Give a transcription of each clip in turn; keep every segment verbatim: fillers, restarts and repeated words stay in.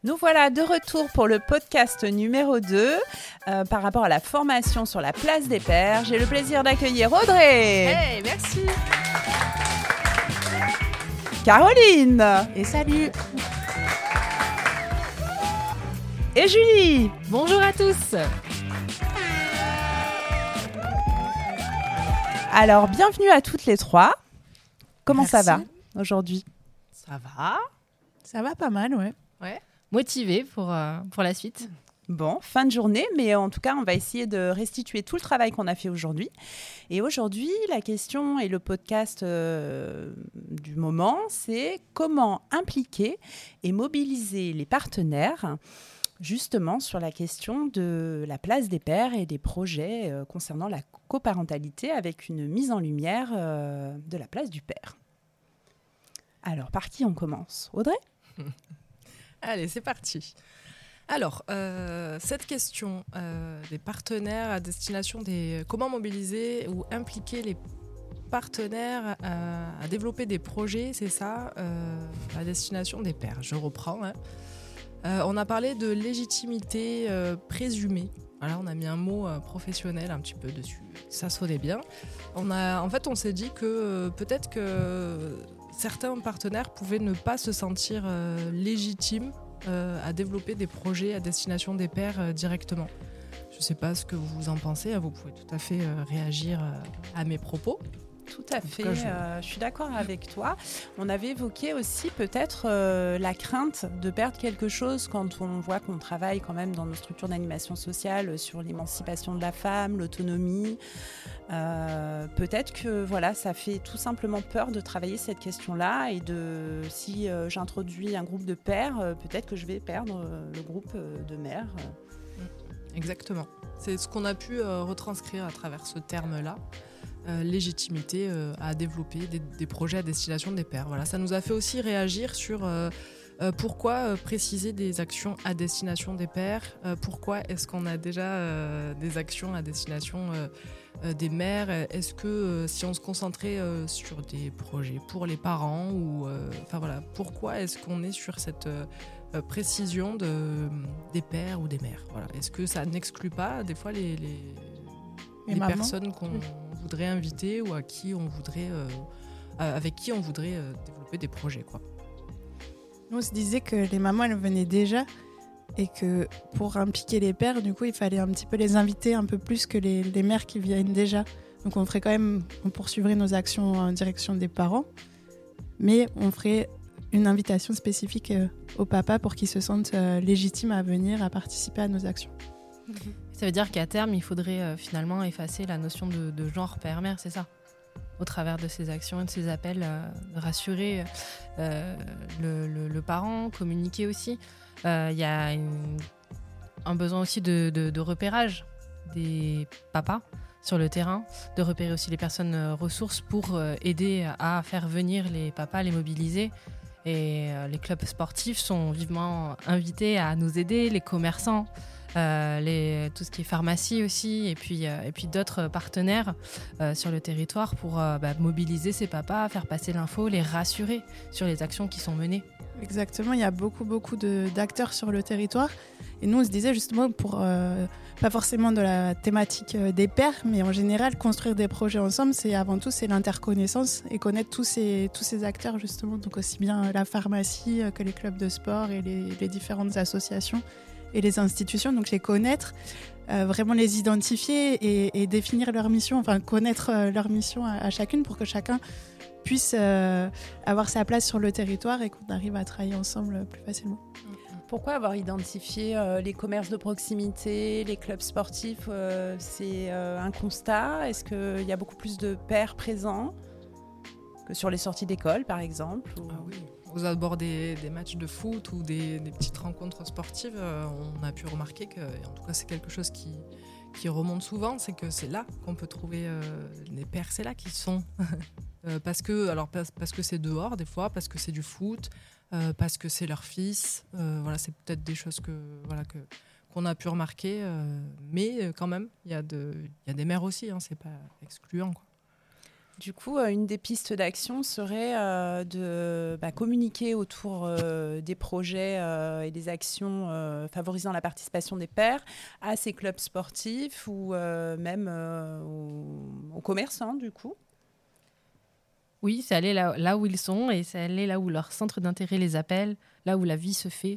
Nous voilà de retour pour le podcast numéro deux euh, par rapport à la formation sur la place des pères. J'ai le plaisir d'accueillir Audrey. Hey, merci. Caroline. Et salut. Et Julie. Bonjour à tous. Alors, bienvenue à toutes les trois. Comment Merci. ça va aujourd'hui ? Ça va ? Ça va pas mal, ouais. Ouais. Motivée pour, euh, pour la suite. Bon, fin de journée, mais en tout cas, on va essayer de restituer tout le travail qu'on a fait aujourd'hui. Et aujourd'hui, la question et le podcast euh, du moment, c'est comment impliquer et mobiliser les partenaires justement sur la question de la place des pères et des projets euh, concernant la coparentalité avec une mise en lumière euh, de la place du père. Alors, par qui on commence ? Audrey ? Allez, c'est parti. Alors, euh, cette question euh, des partenaires à destination des... Comment mobiliser ou impliquer les partenaires euh, à développer des projets, c'est ça, euh, à destination des pères. Je reprends. Hein. Euh, on a parlé de légitimité euh, présumée. Voilà, on a mis un mot euh, professionnel un petit peu dessus. Ça sonnait bien. On a, en fait, on s'est dit que euh, peut-être que certains partenaires pouvaient ne pas se sentir euh, légitimes euh, à développer des projets à destination des pères euh, directement. Je ne sais pas ce que vous en pensez. Vous pouvez tout à fait euh, réagir euh, à mes propos. Tout à fait, cas, je... Euh, je suis d'accord avec toi. On avait évoqué aussi peut-être euh, la crainte de perdre quelque chose quand on voit qu'on travaille quand même dans nos structures d'animation sociale sur l'émancipation de la femme, l'autonomie. Euh, peut-être que voilà, ça fait tout simplement peur de travailler cette question-là et de si euh, j'introduis un groupe de pères, euh, peut-être que je vais perdre euh, le groupe euh, de mères. Exactement. C'est ce qu'on a pu euh, retranscrire à travers ce terme-là. Euh, légitimité euh, à développer des, des projets à destination des pères. Voilà, ça nous a fait aussi réagir sur euh, euh, pourquoi euh, préciser des actions à destination des pères, euh, pourquoi est-ce qu'on a déjà euh, des actions à destination euh, euh, des mères, est-ce que euh, si on se concentrait euh, sur des projets pour les parents ou enfin euh, voilà, pourquoi est-ce qu'on est sur cette euh, précision de, des pères ou des mères, voilà, est-ce que ça n'exclut pas des fois les, les Les les mamans. personnes qu'on Oui. voudrait inviter ou à qui on voudrait, euh, avec qui on voudrait euh, développer des projets, quoi. Nous, on se disait que les mamans, elles venaient déjà et que pour impliquer les pères, du coup, il fallait un petit peu les inviter un peu plus que les, les mères qui viennent déjà. Donc, on ferait quand même, on poursuivrait nos actions en direction des parents, mais on ferait une invitation spécifique euh, au papa pour qu'ils se sentent euh, légitimes à venir, à participer à nos actions. Ça veut dire qu'à terme, il faudrait euh, finalement effacer la notion de, de genre père-mère, c'est ça ? Au travers de ces actions et de ces appels, euh, rassurer euh, le, le, le parent, communiquer aussi. Il euh, y a une, un besoin aussi de, de, de repérage des papas sur le terrain, de repérer aussi les personnes euh, ressources pour euh, aider à faire venir les papas, les mobiliser. Et euh, les clubs sportifs sont vivement invités à nous aider, les commerçants. Euh, les, tout ce qui est pharmacie aussi et puis, euh, et puis d'autres partenaires euh, sur le territoire pour euh, bah, mobiliser ces papas, faire passer l'info, les rassurer sur les actions qui sont menées. Exactement, il y a beaucoup, beaucoup de, d'acteurs sur le territoire. Et nous, on se disait justement pour, euh, pas forcément de la thématique euh, des pères, mais en général, construire des projets ensemble, c'est avant tout, c'est l'interconnaissance et connaître tous ces, tous ces acteurs justement, donc aussi bien la pharmacie euh, que les clubs de sport et les, les différentes associations et les institutions, donc les connaître, euh, vraiment les identifier et, et définir leur mission, enfin connaître euh, leur mission à, à chacune pour que chacun puisse euh, avoir sa place sur le territoire et qu'on arrive à travailler ensemble plus facilement. Pourquoi avoir identifié euh, les commerces de proximité, les clubs sportifs euh, c'est euh, un constat ? Est-ce qu'il y a beaucoup plus de pères présents que sur les sorties d'école, par exemple ou... Ah oui. Aux abords des, des matchs de foot ou des, des petites rencontres sportives, euh, on a pu remarquer que, et en tout cas c'est quelque chose qui, qui remonte souvent, c'est que c'est là qu'on peut trouver euh, les pères, c'est là qu'ils sont. euh, parce que, alors, parce, parce que c'est dehors des fois, parce que c'est du foot, euh, parce que c'est leur fils. Euh, voilà, c'est peut-être des choses que, voilà, que, qu'on a pu remarquer, euh, mais quand même, il y, y a des mères aussi, hein, c'est pas excluant, quoi. Du coup, euh, une des pistes d'action serait euh, de bah, communiquer autour euh, des projets euh, et des actions euh, favorisant la participation des pairs à ces clubs sportifs ou euh, même euh, aux, aux commerçants, du coup. Oui, c'est aller là, là où ils sont et c'est aller là où leur centre d'intérêt les appelle, là où la vie se fait.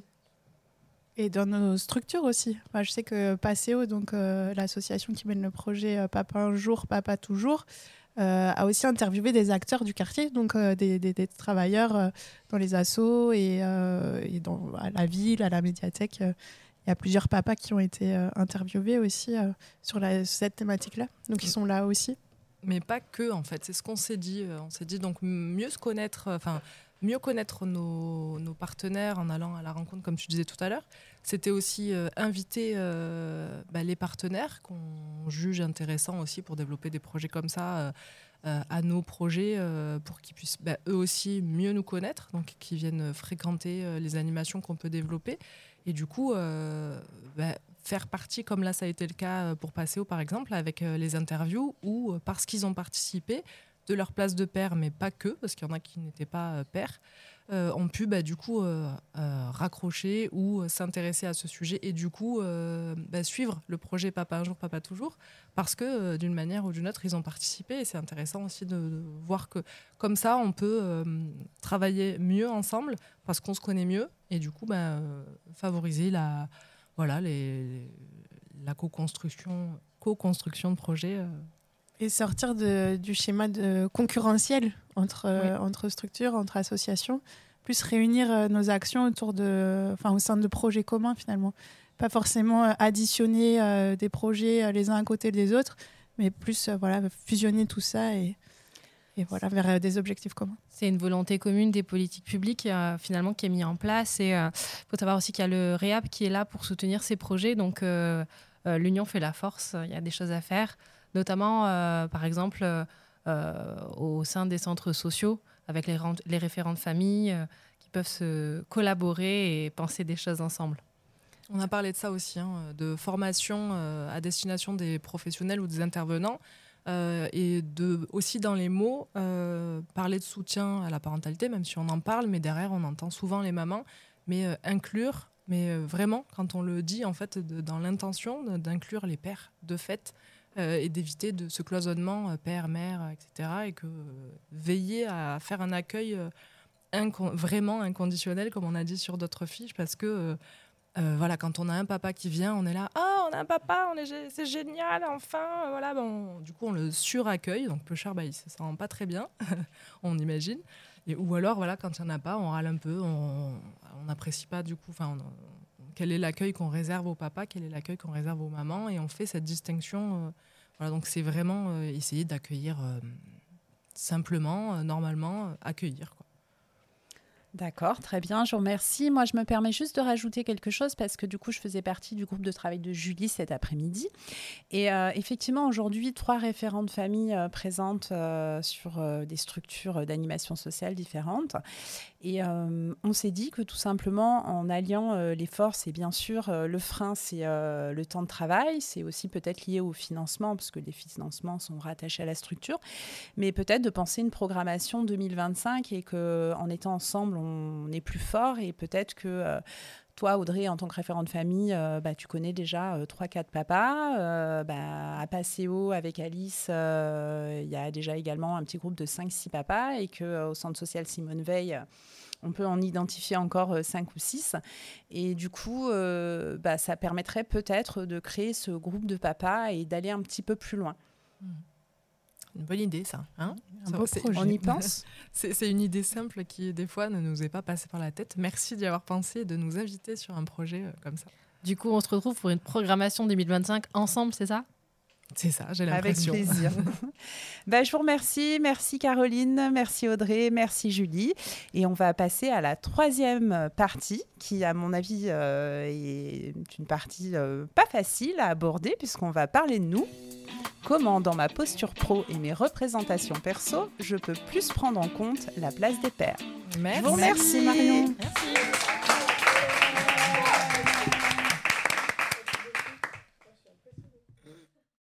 Et dans nos structures aussi. Enfin, je sais que Passéo, donc euh, l'association qui mène le projet euh, Papa un jour, Papa toujours, euh, a aussi interviewé des acteurs du quartier, donc euh, des, des, des travailleurs euh, dans les assos et, euh, et dans à la ville, à la médiathèque. Euh, il y a plusieurs papas qui ont été euh, interviewés aussi euh, sur la, cette thématique-là. Donc ils sont là aussi. Mais pas que, en fait. C'est ce qu'on s'est dit. On s'est dit donc mieux se connaître, enfin mieux connaître nos, nos partenaires en allant à la rencontre, comme tu disais tout à l'heure. C'était aussi euh, inviter euh, bah, les partenaires qu'on juge intéressants aussi pour développer des projets comme ça euh, euh, à nos projets euh, pour qu'ils puissent bah, eux aussi mieux nous connaître, donc qu'ils viennent fréquenter euh, les animations qu'on peut développer. Et du coup, euh, bah, faire partie, comme là ça a été le cas pour Passéo par exemple, avec euh, les interviews où, euh, parce qu'ils ont participé, de leur place de père, mais pas que, parce qu'il y en a qui n'étaient pas euh, pères, euh, ont pu bah, du coup euh, euh, raccrocher ou euh, s'intéresser à ce sujet et du coup euh, bah, suivre le projet Papa un jour, Papa toujours, parce que euh, d'une manière ou d'une autre, ils ont participé et c'est intéressant aussi de, de voir que comme ça, on peut euh, travailler mieux ensemble parce qu'on se connaît mieux et du coup bah, euh, favoriser la, voilà, les, les, la co-construction, co-construction de projets. Euh, Et sortir de, du schéma de concurrentiel entre, Oui. euh, entre structures, entre associations, plus réunir euh, nos actions autour de, enfin, au sein de projets communs finalement. Pas forcément euh, additionner euh, des projets euh, les uns à côté des autres, mais plus euh, voilà, fusionner tout ça et, et voilà, vers euh, des objectifs communs. C'est une volonté commune des politiques publiques euh, finalement qui est mise en place. Et il euh, faut savoir aussi qu'il y a le REAP qui est là pour soutenir ces projets. Donc euh, euh, l'union fait la force, il y a des choses à faire. Notamment, euh, par exemple, euh, euh, au sein des centres sociaux, avec les, rent- les référents de famille euh, qui peuvent se collaborer et penser des choses ensemble. On a parlé de ça aussi, hein, de formation euh, à destination des professionnels ou des intervenants, euh, et de, aussi dans les mots, euh, parler de soutien à la parentalité, même si on en parle, mais derrière, on entend souvent les mamans, mais euh, inclure, mais euh, vraiment, quand on le dit, en fait, de, dans l'intention de, d'inclure les pères, de fait, Euh, et d'éviter de ce cloisonnement euh, père, mère, et cetera. Et que euh, veiller à faire un accueil euh, inco- vraiment inconditionnel, comme on a dit sur d'autres fiches, parce que euh, euh, voilà, quand on a un papa qui vient, on est là, ah, on a un papa, on est gé- c'est génial, enfin, voilà, bon, du coup on le suraccueille, donc Peuchard, bah, il se sent pas très bien, on imagine. Et, ou alors, voilà, quand il n'y en a pas, on râle un peu, on n'apprécie pas du coup, enfin, quel est l'accueil qu'on réserve aux papas, quel est l'accueil qu'on réserve aux mamans, et on fait cette distinction. Euh, voilà, donc c'est vraiment euh, essayer d'accueillir euh, simplement, euh, normalement, euh, accueillir, quoi. D'accord, très bien, je vous remercie. Moi, je me permets juste de rajouter quelque chose parce que du coup, je faisais partie du groupe de travail de Julie cet après-midi. Et euh, effectivement, aujourd'hui, trois référents de famille euh, présentes euh, sur euh, des structures d'animation sociale différentes. Et euh, on s'est dit que tout simplement, en alliant euh, les forces, et bien sûr, euh, le frein, c'est euh, le temps de travail, c'est aussi peut-être lié au financement, parce que les financements sont rattachés à la structure, mais peut-être de penser une programmation deux mille vingt-cinq et qu'en étant ensemble, on est plus fort et peut-être que... Euh, Toi, Audrey, en tant que référent de famille, euh, bah, tu connais déjà euh, trois quatre papas. Euh, bah, à Passéo, avec Alice, il euh, y a déjà également un petit groupe de cinq six papas et qu'au euh, centre social Simone Veil, on peut en identifier encore euh, cinq ou six. Et du coup, euh, bah, ça permettrait peut-être de créer ce groupe de papas et d'aller un petit peu plus loin. Mmh. Une bonne idée, ça. Hein Un ça beau c'est, projet. On y pense. c'est, c'est une idée simple qui, des fois, ne nous est pas passée par la tête. Merci d'y avoir pensé et de nous inviter sur un projet euh, comme ça. Du coup, on se retrouve pour une programmation deux mille vingt-cinq ensemble, c'est ça ? C'est ça, j'ai Avec l'impression. plaisir. ben, je vous remercie. Merci Caroline, merci Audrey, merci Julie. Et on va passer à la troisième partie qui, à mon avis, euh, est une partie euh, pas facile à aborder puisqu'on va parler de nous. Comment, dans ma posture pro et mes représentations perso, je peux plus prendre en compte la place des pères. Merci. Je vous remercie, Marion. Merci.